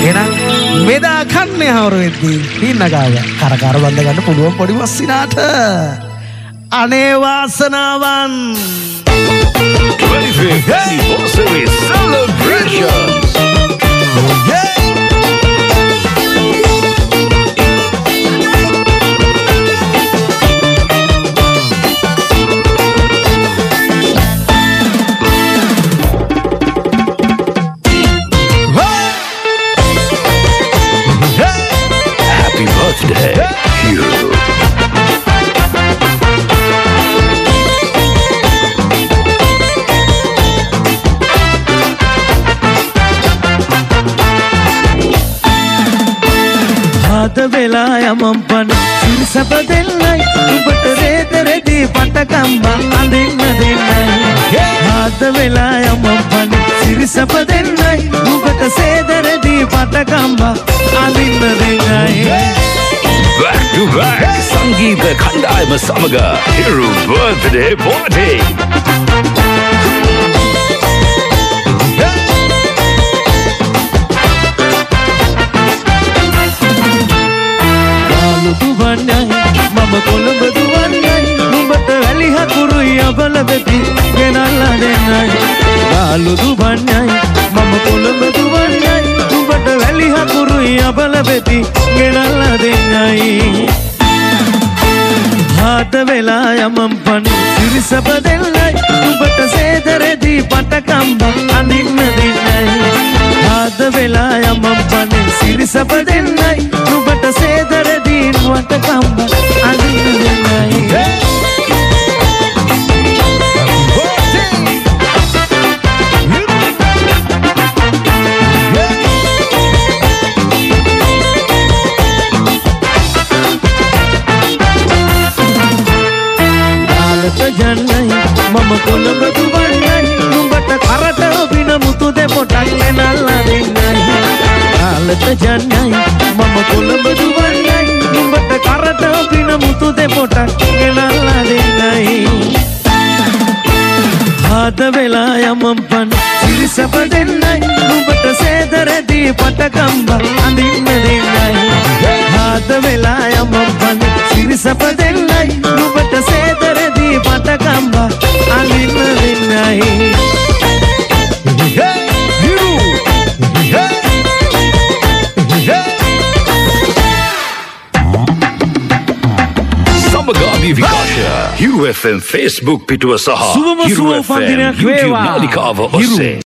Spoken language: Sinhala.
එහෙනම් මෙදා කන්නේ හවර වෙද්දී පින්නගාව කරකාර බඳ ගන්න පුළුවන් පොඩි වස්සිනාට අනේ වාසනාවන් 25th anniversary celebrations. Happy birthday, you. हाथ वेला यमंपन सिरसप देल्लाई उबट रेदरेदी पटकंबा अंदिन देल्लाई हाथ वेला यमंपन सिरसप देल्लाई उबट सेदरेदी पटकंबा अंदिन देल्लाई Back to back Sangeeta Kandayama Samaga Hiru birthday party. මම කොළඹ දුවන්නයි නුඹට වැලි හකුරුයි අබල වෙති ගෙනල්ලා දෙන්නයි ගාලු දුවන්නයි මම කොළඹ දුවන්නයි නුඹට වැලි හකුරුයි අබල වෙති ගෙනල්ලා දෙන්නයි හාත වෙලා යමම් පන් සිරිසප දෙල්ලයි නුඹට සේදරෙදි පටකම්බ අඳින්න දෙන්නයි හාත වෙලා යමම් පන් සිරිසප දෙන්නයි නුඹට සේදරෙදි පටකම්බ අඳින්න දෙන්නයි ජන්නයි මම කොළඹ දුවන්නයි නුඹට කරට ඔබින මුතු දෙපොටක් ගෙනල්ලා දෙන්නයි කාලට ජන්නයි මම කොළඹ දුවන්නයි නුඹට කරට ඔබින මුතු දෙපොටක් ගෙනල්ලා දෙන්නයි හාත වෙලා යමම් පන් සිරිසප දෙන්නයි නුඹට සේදරෙදි පටකම්බ අඳින්න දෙන්නයි හාත වෙලා යමම් පන් සිරිසප දෙන්නයි නුඹට සේදරෙදි පටකම්බ අඳින්න දෙන්නයි සමගාමී විකාශය Hiru FM Facebook පිටුව සහ Hiru FM YouTube නාලිකාව ඔස්සේ